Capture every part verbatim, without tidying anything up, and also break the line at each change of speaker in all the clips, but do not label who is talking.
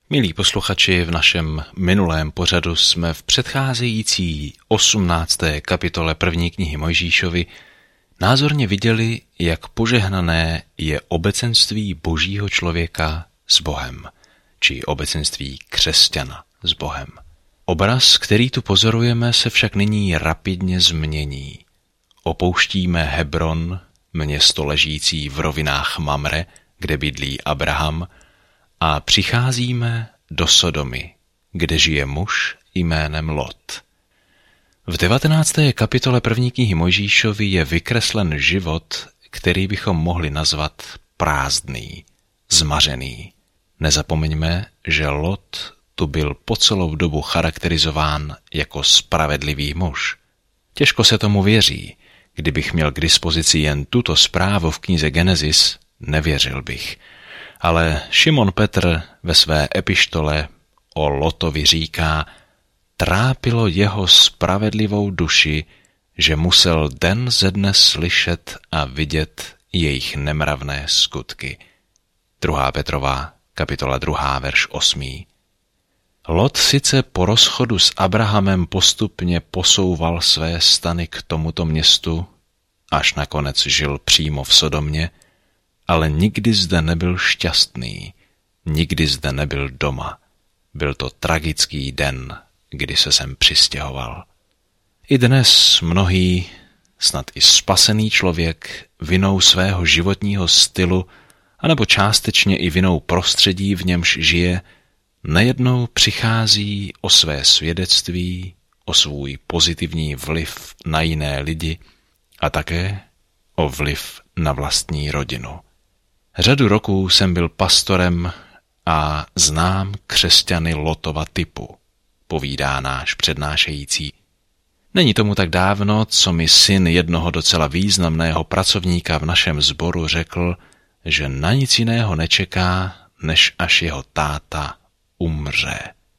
Milí posluchači, v našem minulém pořadu jsme v předcházející osmnácté kapitole první knihy Mojžíšovi názorně viděli, jak požehnané je obecenství božího člověka s Bohem, či obecenství křesťana s Bohem. Obraz, který tu pozorujeme, se však nyní rapidně změní. Opouštíme Hebron, město ležící v rovinách Mamre, kde bydlí Abraham, a přicházíme do Sodomy, kde žije muž jménem Lot. V devatenácté kapitole první knihy Mojžíšovi je vykreslen život, který bychom mohli nazvat prázdný, zmařený. Nezapomeňme, že Lot tu byl po celou dobu charakterizován jako spravedlivý muž. Těžko se tomu věří. Kdybych měl k dispozici jen tuto zprávu v knize Genesis, nevěřil bych. Ale Šimon Petr ve své epištole o Lotovi říká, trápilo jeho spravedlivou duši, že musel den ze dne slyšet a vidět jejich nemravné skutky. druhá Petrova, kapitola druhá, verš osmý. Lot sice po rozchodu s Abrahamem postupně posouval své stany k tomuto městu, až nakonec žil přímo v Sodomě, ale nikdy zde nebyl šťastný, nikdy zde nebyl doma. Byl to tragický den, kdy se sem přistěhoval. I dnes mnohý, snad i spasený člověk, vinou svého životního stylu, anebo částečně i vinou prostředí, v němž žije, nejednou přichází o své svědectví, o svůj pozitivní vliv na jiné lidi a také o vliv na vlastní rodinu. Řadu roků jsem byl pastorem a znám křesťany Lotova typu, povídá náš přednášející. Není tomu tak dávno, co mi syn jednoho docela významného pracovníka v našem sboru řekl, že na nic jiného nečeká, než až jeho táta umře,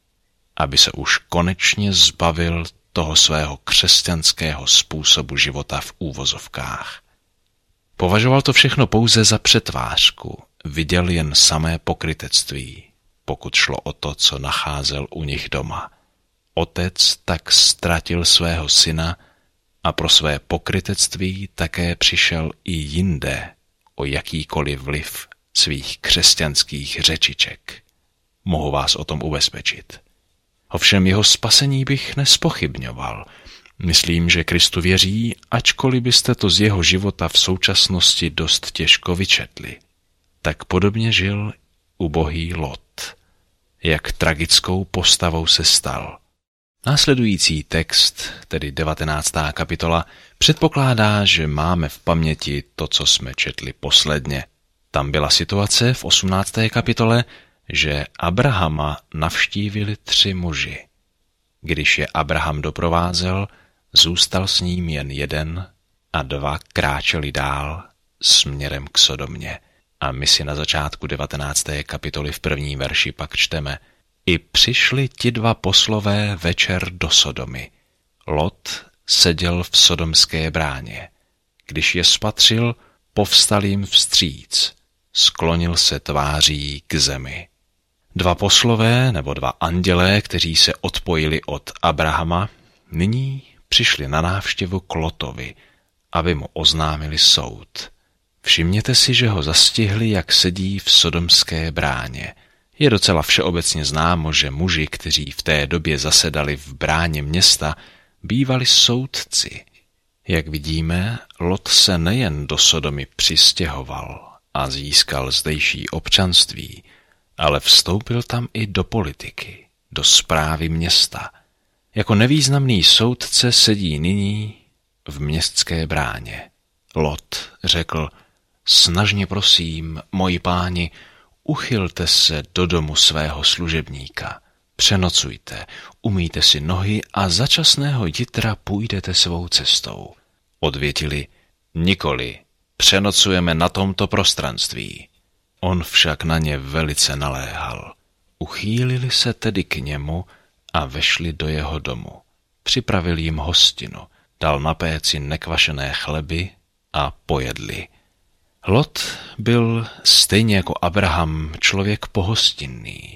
aby se už konečně zbavil toho svého křesťanského způsobu života v úvozovkách. Považoval to všechno pouze za přetvářku, viděl jen samé pokrytectví, pokud šlo o to, co nacházel u nich doma. Otec tak ztratil svého syna a pro své pokrytectví také přišel i jinde o jakýkoliv vliv svých křesťanských řečiček. Mohu vás o tom ubezpečit. Ovšem jeho spasení bych nespochybňoval. Myslím, že Kristu věří, ačkoliv byste to z jeho života v současnosti dost těžko vyčetli. Tak podobně žil ubohý Lot. Jak tragickou postavou se stal. Následující text, tedy devatenáctá kapitola, předpokládá, že máme v paměti to, co jsme četli posledně. Tam byla situace v osmnácté kapitole, že Abrahama navštívili tři muži. Když je Abraham doprovázel, zůstal s ním jen jeden a dva kráčeli dál směrem k Sodomě. A my si na začátku devatenácté kapitoly v prvním verši pak čteme: I přišli ti dva poslové večer do Sodomy. Lot seděl v sodomské bráně. Když je spatřil, povstal jim vstříc, sklonil se tváří k zemi. Dva poslové nebo dva andělé, kteří se odpojili od Abrahama, nyní přišli na návštěvu k Lotovi, aby mu oznámili soud. Všimněte si, že ho zastihli, jak sedí v sodomské bráně. Je docela všeobecně známo, že muži, kteří v té době zasedali v bráně města, bývali soudci. Jak vidíme, Lot se nejen do Sodomy přistěhoval a získal zdejší občanství, ale vstoupil tam i do politiky, do správy města. Jako nevýznamný soudce sedí nyní v městské bráně. Lot řekl: Snažně prosím, moji páni, uchylte se do domu svého služebníka, přenocujte, umýjte si nohy a za časného jitra půjdete svou cestou. Odvětili: Nikoli, přenocujeme na tomto prostranství. On však na ně velice naléhal. Uchýlili se tedy k němu a vešli do jeho domu. Připravil jim hostinu, dal na péci nekvašené chleby a pojedli. Lot byl stejně jako Abraham člověk pohostinný.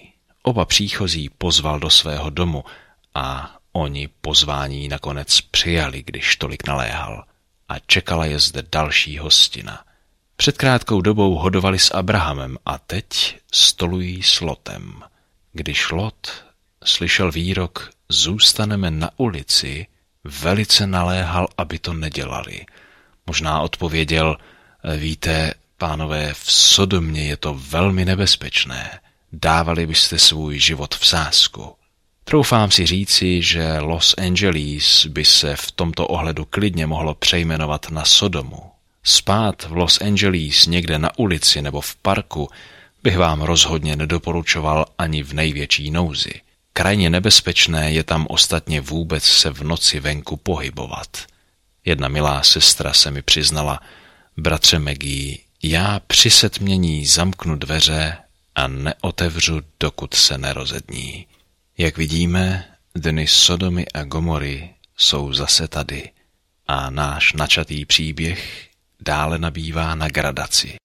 oba příchozí pozval do svého domu a oni pozvání nakonec přijali, když tolik naléhal. A čekala je zde další hostina. Před krátkou dobou hodovali s Abrahamem a teď stolují s Lotem. Když Lot slyšel výrok zůstaneme na ulici, velice naléhal, aby to nedělali. Možná odpověděl, víte, pánové, v Sodomě je to velmi nebezpečné. Dávali byste svůj život v sázku. Troufám si říci, že Los Angeles by se v tomto ohledu klidně mohlo přejmenovat na Sodomu. Spát v Los Angeles někde na ulici nebo v parku bych vám rozhodně nedoporučoval ani v největší nouzi. Krajně nebezpečné je tam ostatně vůbec se v noci venku pohybovat. Jedna milá sestra se mi přiznala, bratře Maggie, já při setmění zamknu dveře a neotevřu, dokud se nerozední. Jak vidíme, dny Sodomy a Gomory jsou zase tady a náš načatý příběh dále nabývá na gradaci.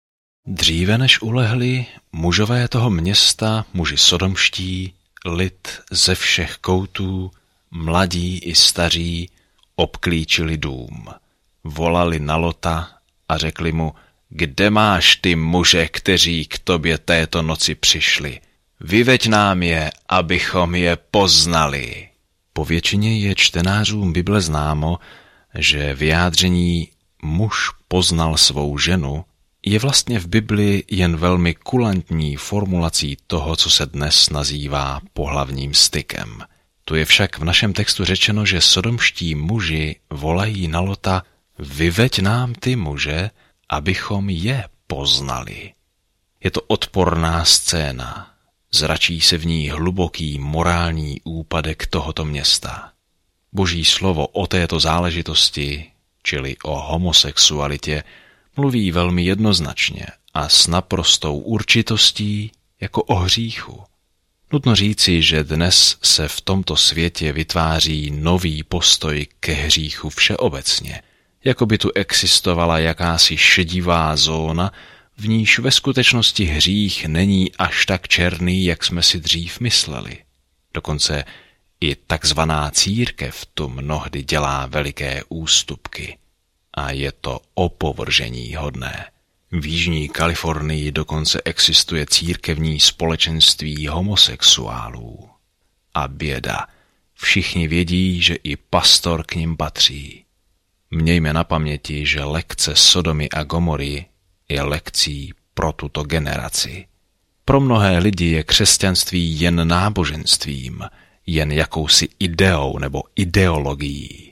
Dříve než ulehli, mužové toho města, muži sodomští, lid ze všech koutů, mladí i staří, obklíčili dům. Volali na Lota a řekli mu, kde máš ty muže, kteří k tobě této noci přišli? Vyveď nám je, abychom je poznali. Po většině je čtenářům Bible známo, že vyjádření muž poznal svou ženu je vlastně v Bibli jen velmi kulantní formulací toho, co se dnes nazývá pohlavním stykem. Tu je však v našem textu řečeno, že sodomští muži volají na Lota, vyveď nám ty muže, abychom je poznali. Je to odporná scéna. Zračí se v ní hluboký morální úpadek tohoto města. Boží slovo o této záležitosti, čili o homosexualitě, mluví velmi jednoznačně a s naprostou určitostí jako o hříchu. Nutno říci, že dnes se v tomto světě vytváří nový postoj ke hříchu všeobecně, jako by tu existovala jakási šedivá zóna, v níž ve skutečnosti hřích není až tak černý, jak jsme si dřív mysleli. Dokonce i takzvaná církev tu mnohdy dělá veliké ústupky. A je to opovržení hodné. V jižní Kalifornii dokonce existuje církevní společenství homosexuálů. A běda, všichni vědí, že i pastor k nim patří. Mějme na paměti, že lekce Sodomy a Gomory je lekcí pro tuto generaci. Pro mnohé lidi je křesťanství jen náboženstvím, jen jakousi ideou nebo ideologií.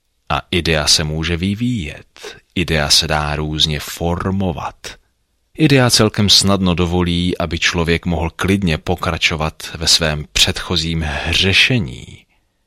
A idea se může vyvíjet, idea se dá různě formovat. Idea celkem snadno dovolí, aby člověk mohl klidně pokračovat ve svém předchozím hřešení.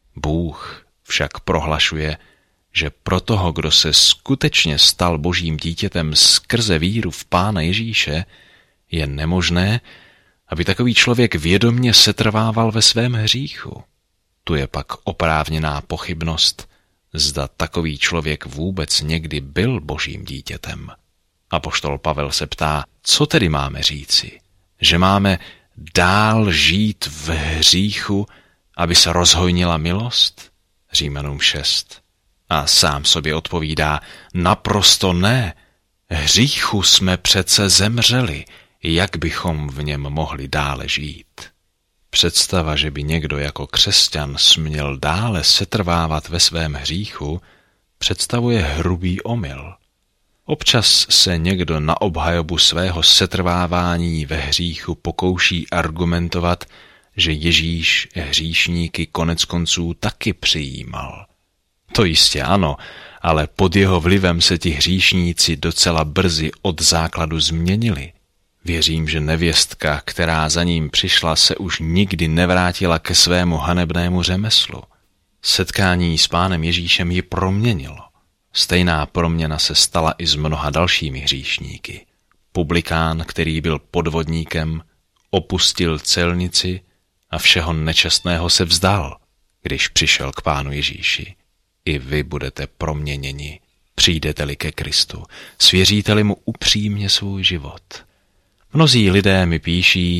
Bůh však prohlašuje, že pro toho, kdo se skutečně stal Božím dítětem skrze víru v Pána Ježíše, je nemožné, aby takový člověk vědomně setrvával ve svém hříchu. Tu je pak oprávněná pochybnost, zda takový člověk vůbec někdy byl Božím dítětem. Apoštol Pavel se ptá, co tedy máme říci? Že máme dál žít v hříchu, aby se rozhojnila milost? Římanům šest. A sám sobě odpovídá, naprosto ne. Hříchu jsme přece zemřeli, jak bychom v něm mohli dále žít. Představa, že by někdo jako křesťan směl dále setrvávat ve svém hříchu, představuje hrubý omyl. Občas se někdo na obhajobu svého setrvávání ve hříchu pokouší argumentovat, že Ježíš hříšníky koneckonců taky přijímal. To jistě ano, ale pod jeho vlivem se ti hříšníci docela brzy od základu změnili. Věřím, že nevěstka, která za ním přišla, se už nikdy nevrátila ke svému hanebnému řemeslu. Setkání s Pánem Ježíšem ji proměnilo. Stejná proměna se stala i s mnoha dalšími hříšníky. Publikán, který byl podvodníkem, opustil celnici a všeho nečestného se vzdal, když přišel k Pánu Ježíši. I vy budete proměněni, přijdete-li ke Kristu, svěříte-li mu upřímně svůj život. Mnozí lidé mi píší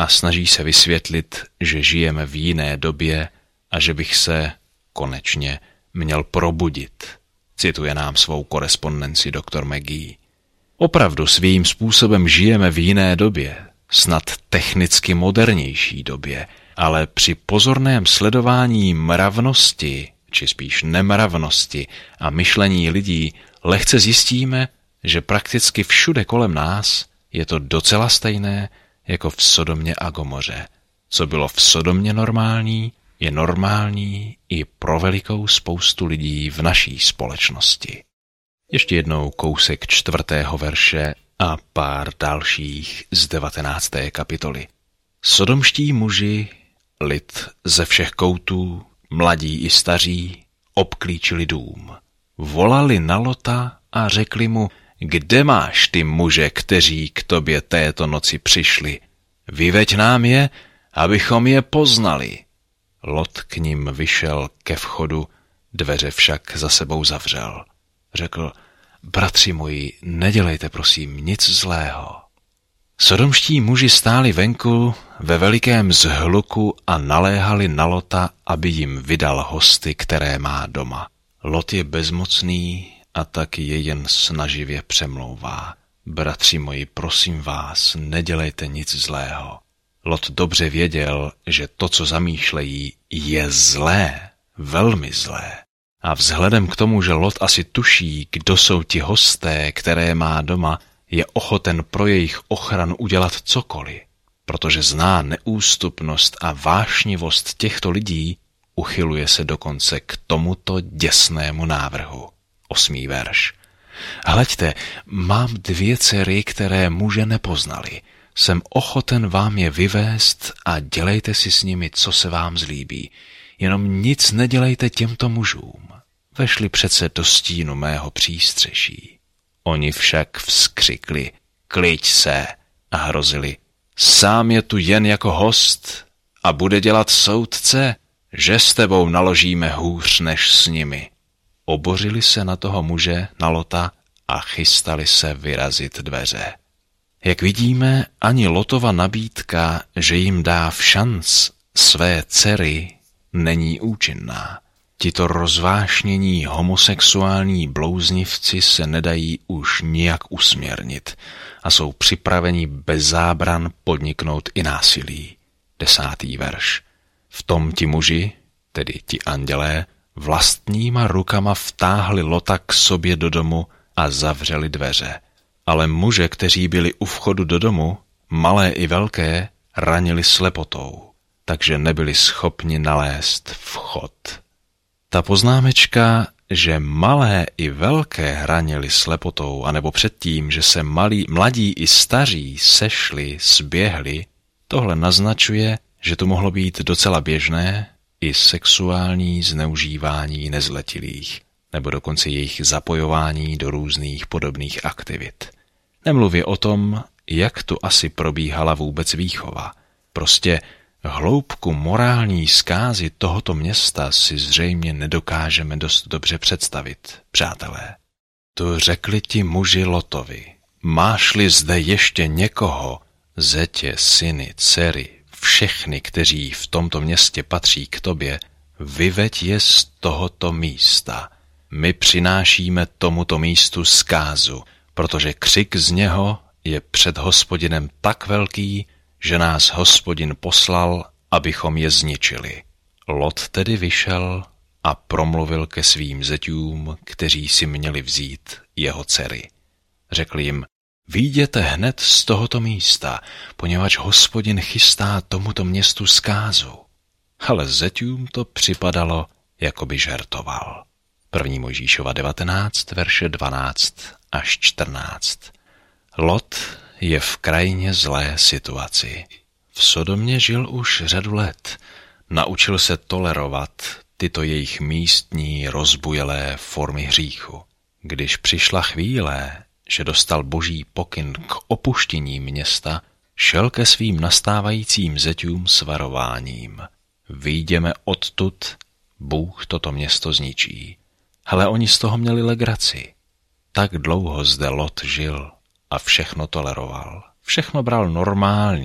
a snaží se vysvětlit, že žijeme v jiné době a že bych se, konečně, měl probudit, cituje nám svou korespondenci doktor McGee. Opravdu svým způsobem žijeme v jiné době, snad technicky modernější době, ale při pozorném sledování mravnosti, či spíš nemravnosti a myšlení lidí lehce zjistíme, že prakticky všude kolem nás je to docela stejné jako v Sodomě a Gomoře. Co bylo v Sodomě normální, je normální i pro velikou spoustu lidí v naší společnosti. Ještě jednou kousek čtvrtého verše a pár dalších z devatenácté kapitoly. Sodomští muži, lid ze všech koutů, mladí i staří, obklíčili dům. Volali na Lota a řekli mu, kde máš ty muže, kteří k tobě této noci přišli? Vyveď nám je, abychom je poznali. Lot k nim vyšel ke vchodu, dveře však za sebou zavřel. Řekl, bratři moji, nedělejte prosím nic zlého. Sodomští muži stáli venku ve velikém zhluku a naléhali na Lota, aby jim vydal hosty, které má doma. Lot je bezmocný a tak je jen snaživě přemlouvá. Bratři moji, prosím vás, nedělejte nic zlého. Lot dobře věděl, že to, co zamýšlejí, je zlé, velmi zlé. A vzhledem k tomu, že Lot asi tuší, kdo jsou ti hosté, které má doma, je ochoten pro jejich ochranu udělat cokoliv. Protože zná neústupnost a vášnivost těchto lidí, uchyluje se dokonce k tomuto děsnému návrhu. Osmý verš. Hleďte, mám dvě dcery, které muže nepoznali. Jsem ochoten vám je vyvést a dělejte si s nimi, co se vám zlíbí. Jenom nic nedělejte těmto mužům. Vešli přece do stínu mého přístřeší. Oni však vzkřikli, kliď se, a hrozili, sám je tu jen jako host a bude dělat soudce, že s tebou naložíme hůř než s nimi. Obořili se na toho muže, na Lota, a chystali se vyrazit dveře. Jak vidíme, ani Lotova nabídka, že jim dá všanc své dcery, není účinná. Tito rozvášnění homosexuální blouznivci se nedají už nijak usměrnit a jsou připraveni bez zábran podniknout i násilí. Desátý verš. V tom ti muži, tedy ti andělé, vlastníma rukama vtáhli Lota k sobě do domu a zavřeli dveře. Ale muže, kteří byli u vchodu do domu, malé i velké, ranili slepotou, takže nebyli schopni nalézt vchod. Ta poznámečka, že malé i velké ranili slepotou, anebo předtím, že se malí, mladí i staří sešli, sběhli, tohle naznačuje, že to mohlo být docela běžné i sexuální zneužívání nezletilých, nebo dokonce jejich zapojování do různých podobných aktivit. Nemluvě o tom, jak tu asi probíhala vůbec výchova. Prostě hloubku morální zkázy tohoto města si zřejmě nedokážeme dost dobře představit, přátelé. Tu řekli ti muži Lotovi, máš-li zde ještě někoho, zetě, syny, dcery, všechny, kteří v tomto městě patří k tobě, vyveď je z tohoto místa. My přinášíme tomuto místu zkázu, protože křik z něho je před Hospodinem tak velký, že nás Hospodin poslal, abychom je zničili. Lot tedy vyšel a promluvil ke svým zeťům, kteří si měli vzít jeho dcery. Řekl jim, vyjděte hned z tohoto místa, poněvadž Hospodin chystá tomuto městu zkázu. Ale zeťům to připadalo, jako by žertoval. První Mojžíšova devatenáct, verše dvanáct až čtrnáct. Lot je v krajně zlé situaci. V Sodomě žil už řadu let. Naučil se tolerovat tyto jejich místní rozbujelé formy hříchu. Když přišla chvíle, že dostal boží pokyn k opuštění města, šel ke svým nastávajícím zeťům s varováním. Vyjdeme odtud, Bůh toto město zničí. Ale oni z toho měli legraci. Tak dlouho zde Lot žil a všechno toleroval. Všechno bral normálně,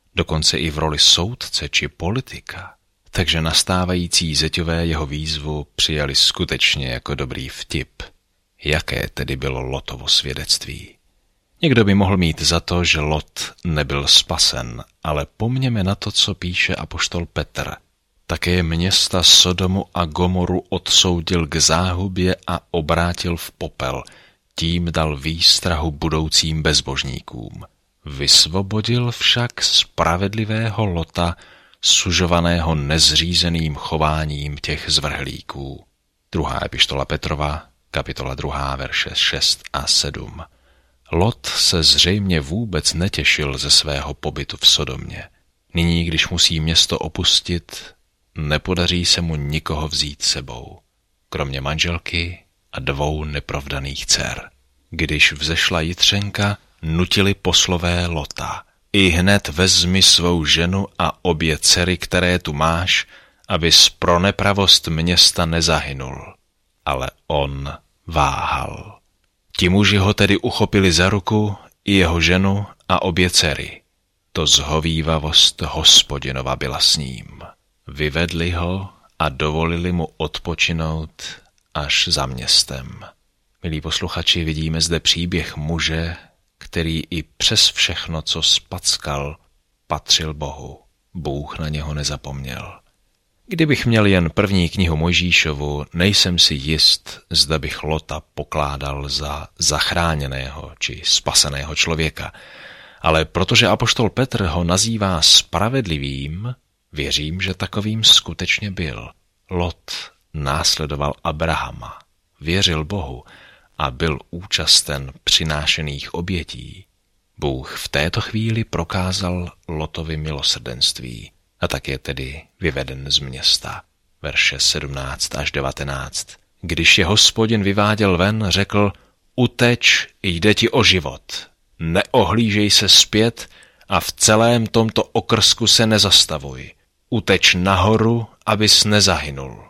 dokonce i v roli soudce či politika, takže nastávající zeťové jeho výzvu přijali skutečně jako dobrý vtip. Jaké tedy bylo Lotovo svědectví? Někdo by mohl mít za to, že Lot nebyl spasen, ale pomněme na to, co píše apoštol Petr. Také města Sodomu a Gomoru odsoudil k záhubě a obrátil v popel, tím dal výstrahu budoucím bezbožníkům. Vysvobodil však spravedlivého Lota, sužovaného nezřízeným chováním těch zvrhlíků. Druhá epištola Petrova, kapitola druhá, verše šest a sedm. Lot se zřejmě vůbec netěšil ze svého pobytu v Sodomě. Nyní, když musí město opustit, nepodaří se mu nikoho vzít sebou, kromě manželky a dvou neprovdaných dcer. Když vzešla jitřenka, nutili poslové Lota. I hned vezmi svou ženu a obě dcery, které tu máš, abys pro nepravost města nezahynul. Ale on váhal. Ti muži ho tedy uchopili za ruku, i jeho ženu a obě dcery. To zhovívavost Hospodinova byla s ním. Vyvedli ho a dovolili mu odpočinout až za městem. Milí posluchači, vidíme zde příběh muže, který i přes všechno, co spackal, patřil Bohu. Bůh na něho nezapomněl. Kdybych měl jen první knihu Mojžíšovu, nejsem si jist, zda bych Lota pokládal za zachráněného či spaseného člověka. Ale protože apoštol Petr ho nazývá spravedlivým, věřím, že takovým skutečně byl. Lot následoval Abrahama, věřil Bohu a byl účasten přinášených obětí. Bůh v této chvíli prokázal Lotovi milosrdenství a tak je tedy vyveden z města. Verše sedmnáct až devatenáct. Když je Hospodin vyváděl ven, řekl: Uteč, jde ti o život. Neohlížej se zpět a v celém tomto okrsku se nezastavuj. Uteč nahoru, abys nezahynul.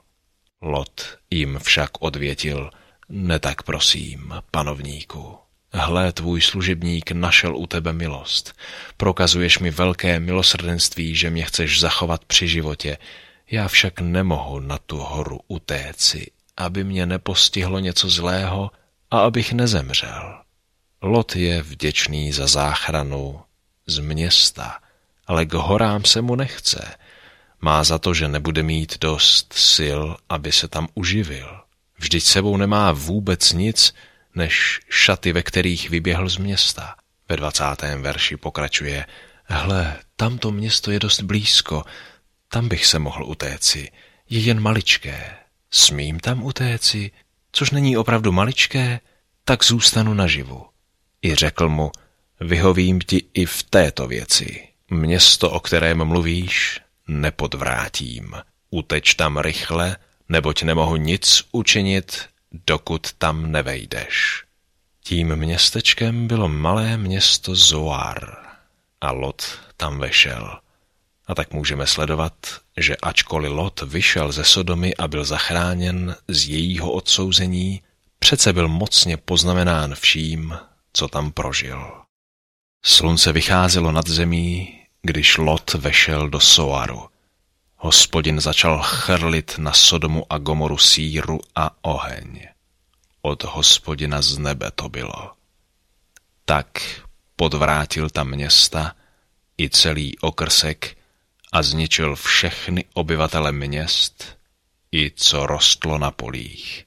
Lot jim však odvětil: Ne tak prosím, panovníku. Hle, tvůj služebník našel u tebe milost. Prokazuješ mi velké milosrdenství, že mě chceš zachovat při životě. Já však nemohu na tu horu utéci, aby mě nepostihlo něco zlého a abych nezemřel. Lot je vděčný za záchranu z města, ale k horám se mu nechce. Má za to, že nebude mít dost sil, aby se tam uživil. Vždyť sebou nemá vůbec nic, než šaty, ve kterých vyběhl z města. Ve dvacátém verši pokračuje: Hle, tamto město je dost blízko, tam bych se mohl utéci, je jen maličké. Smím tam utéci, což není opravdu maličké, tak zůstanu naživu. I řekl mu: Vyhovím ti i v této věci. Město, o kterém mluvíš, nepodvrátím. Uteč tam rychle, neboť nemohu nic učinit, dokud tam nevejdeš. Tím městečkem bylo malé město Zoar a Lot tam vešel. A tak můžeme sledovat, že ačkoliv Lot vyšel ze Sodomy a byl zachráněn z jejího odsouzení, přece byl mocně poznamenán vším, co tam prožil. Slunce vycházelo nad zemí, když Lot vešel do Soaru. Hospodin začal chrlit na Sodomu a Gomoru síru a oheň. Od Hospodina z nebe to bylo. Tak podvrátil tam města i celý okrsek a zničil všechny obyvatele měst i co rostlo na polích.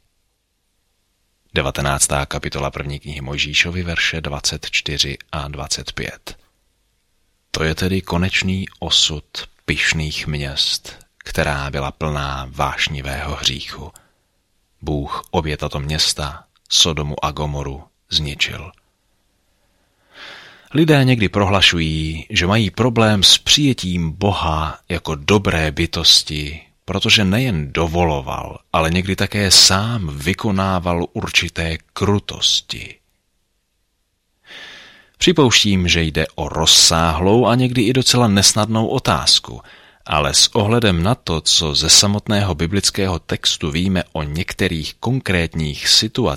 devatenáctá kapitola první knihy Mojžíšovy, verše dvacet čtyři a dvacet pět. To je tedy konečný osud pyšných měst, která byla plná vášnivého hříchu. Bůh obě tato města, Sodomu a Gomoru, zničil. Lidé někdy prohlašují, že mají problém s přijetím Boha jako dobré bytosti, protože nejen dovoloval, ale někdy také sám vykonával určité krutosti. Připouštím, že jde o rozsáhlou a někdy i docela nesnadnou otázku, ale s ohledem na to, co ze samotného biblického textu víme o některých konkrétních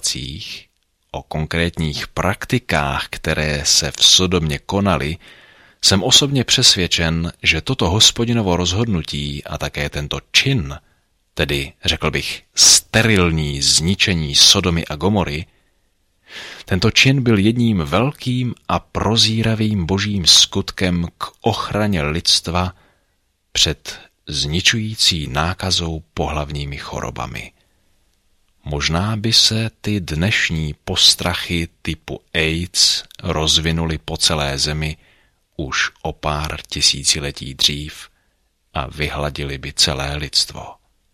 situacích, o konkrétních praktikách, které se v Sodomě konaly, Jsem osobně přesvědčen, že toto Hospodinovo rozhodnutí a také tento čin, tedy řekl bych sterilní zničení Sodomy a Gomory, tento čin byl jedním velkým a prozíravým božím skutkem k ochraně lidstva před zničující nákazou pohlavními chorobami. Možná by se ty dnešní postrachy typu AIDS rozvinuly po celé zemi už o pár tisíciletí dřív a vyhladili by celé lidstvo.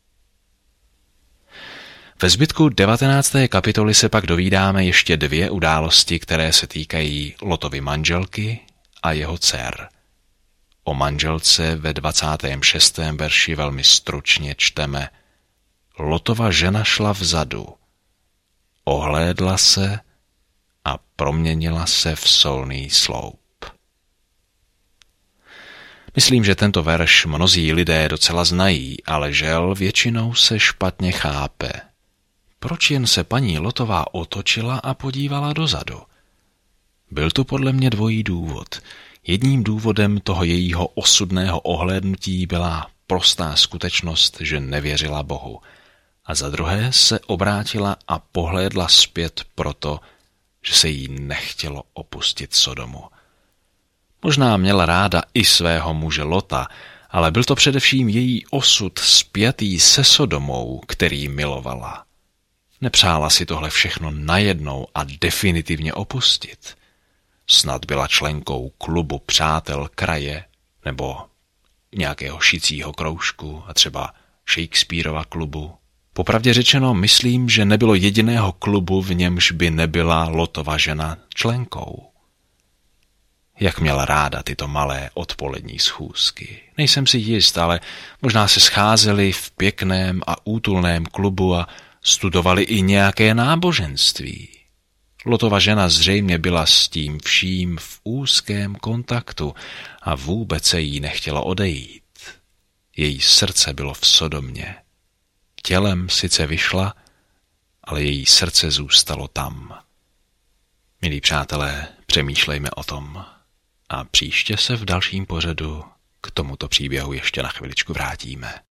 Ve zbytku devatenácté kapitoly se pak dovídáme ještě dvě události, které se týkají Lotovy manželky a jeho dcer. O manželce ve dvacátém šestém verši velmi stručně čteme: Lotova žena šla vzadu, ohlédla se a proměnila se v solný sloup. Myslím, že tento verš mnozí lidé docela znají, ale žel většinou se špatně chápe. Proč jen se paní Lotová otočila a podívala dozadu? Byl to podle mě dvojí důvod. Jedním důvodem toho jejího osudného ohlédnutí byla prostá skutečnost, že nevěřila Bohu. A za druhé se obrátila a pohlédla zpět proto, že se jí nechtělo opustit Sodomu. Možná měla ráda i svého muže Lota, ale byl to především její osud spjatý se Sodomou, který milovala. Nepřála si tohle všechno najednou a definitivně opustit. Snad byla členkou klubu přátel kraje nebo nějakého šicího kroužku a třeba Shakespeareova klubu. Popravdě řečeno, myslím, že nebylo jediného klubu, v němž by nebyla Lotova žena členkou. Jak měla ráda tyto malé odpolední schůzky. Nejsem si jist, ale možná se scházeli v pěkném a útulném klubu a studovali i nějaké náboženství. Lotova žena zřejmě byla s tím vším v úzkém kontaktu a vůbec se jí nechtělo odejít. Její srdce bylo v Sodomě. Tělem sice vyšla, ale její srdce zůstalo tam. Milí přátelé, přemýšlejme o tom a příště se v dalším pořadu k tomuto příběhu ještě na chviličku vrátíme.